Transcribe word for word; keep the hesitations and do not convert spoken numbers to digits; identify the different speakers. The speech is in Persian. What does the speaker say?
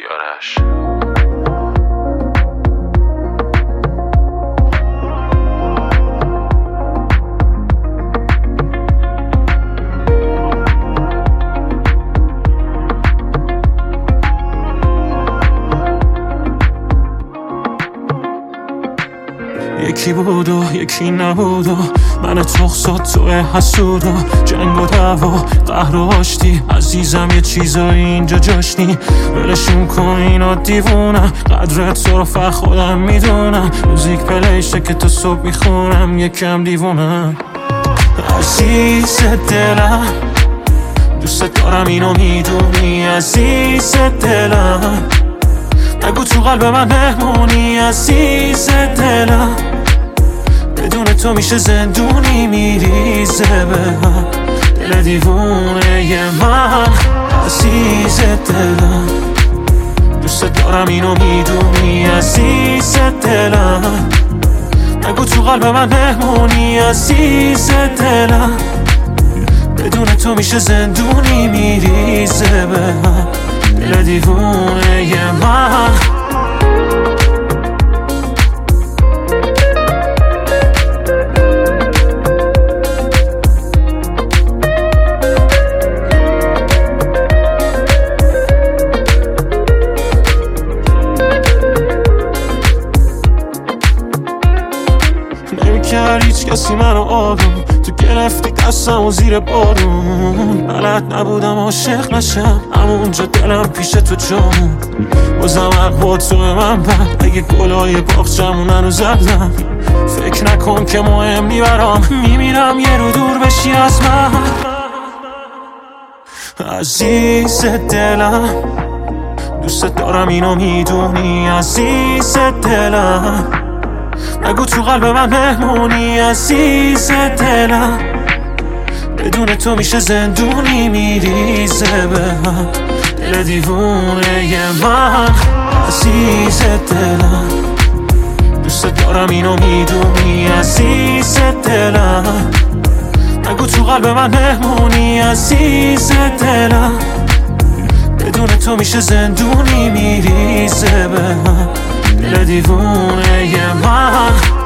Speaker 1: کیارش.
Speaker 2: یکی بود و یکی نبود و من تخصات توی حسود و جنگ و دعوا قهر و آشتی. عزیزم یه چیزایی اینجا جاشنی، ولشون کن اینا دیوونم. قدرت تو رو فقط خودم میدونم، موزیک پلیشه که تا صبح میخونم. یکم دیوونم عزیز دلم، دوست دارم اینو میدونی. عزیز دلم نگو تو قلب من مهمونی. عزیز دلم بدون تو میشه زندونی میریزه به هم دل دیوونه ی من. عزیز دلم دوست دارم اینو میدونی. عزیز دلم نگو تو قلب من مهمونی. عزیز دلم بدون تو میشه زندونی میریزه به هم دل دیوونه ی من. نمی‌کرد هیچ کسی منو آروم، تو گرفتی دستم و زیر بارون. بلد نبودم عاشق نشم، همونجا دلم پیش تو جون. بازم حق تو به من بد، اگه گلای باغچمون هنوز زدم. فکر نکن که مهم میبرم، میمیرم یه رو دور بشی از من. عزیز دلم دوست دارم اینو میدونی. عزیز دلم نگو تو قلب من مهمونی. عزیز دلم بدون تو میشه زندونی میریزه به هم دل دیوونه ی من. عزیز دلم دوست دارم اینو میدونی. عزیز دلم نگو تو قلب من مهمونی. عزیز دلم بدون تو میشه زندونی میریزه به هم دل دیوونه ی من.